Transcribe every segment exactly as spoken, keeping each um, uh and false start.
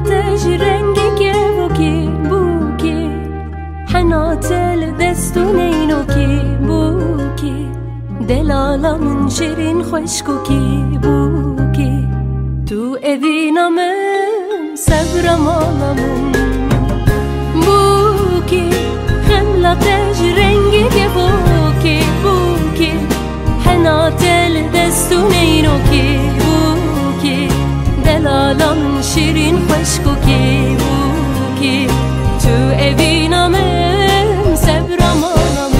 خملتش رنگی که بوکی بوکی حناتل دستون اینو کی بوکی دلالا من شیرین خشکو کی بوکی تو اوینامن صبرم آلامن بوکی خملتش رنگی که بوکی بوکی حناتل دستون اینو کی بوکی دلالا من شیرین خشکو کی بوکی تو اوینامن صبرم آلامن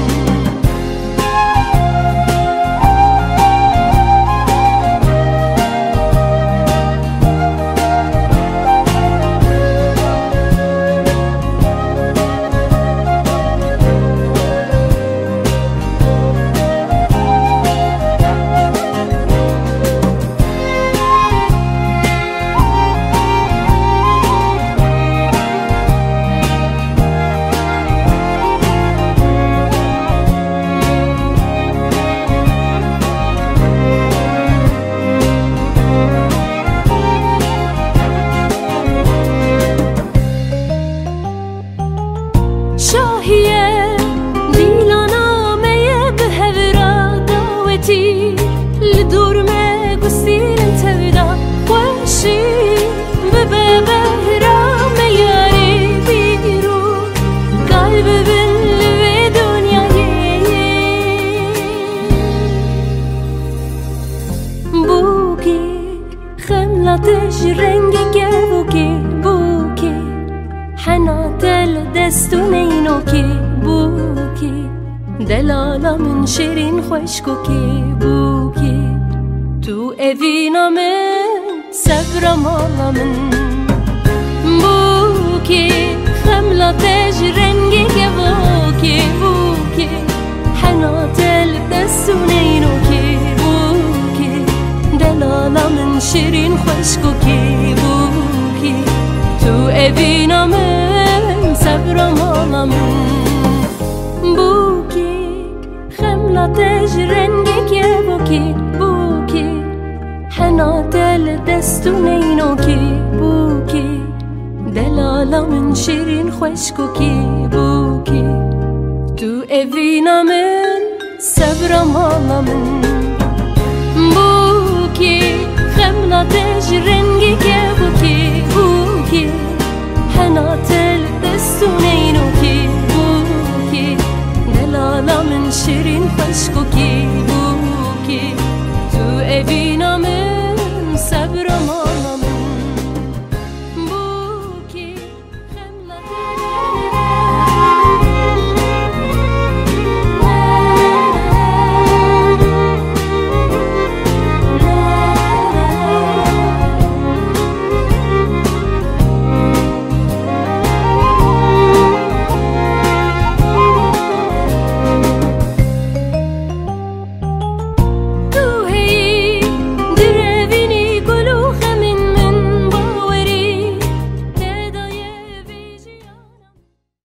شاهیه دیلانامه به هورا داوتی لدورمه گسیل تودا خوشی به بهرام یاری بیرو قلب بل و دنیای بوکی خملتش رنگی که بوکی بوکی حناتل دستون اینو کی بوکی دلالا من شیرین خشکو کی بوکی تو اوینامن صبرم آلامن بوکی خملتش رنگی که بوکی بوکی حناتل دستون اینو کی بوکی دلالا من شیرین خشکو کی بوکی تو اوینامن صبرم آلامن بوکی خملتش رنگی که بوکی بوکی حناتل دستون اینو کی بوکی دلالا من شیرین خشکو کی بوکی تو اوینامن صبرم آلامن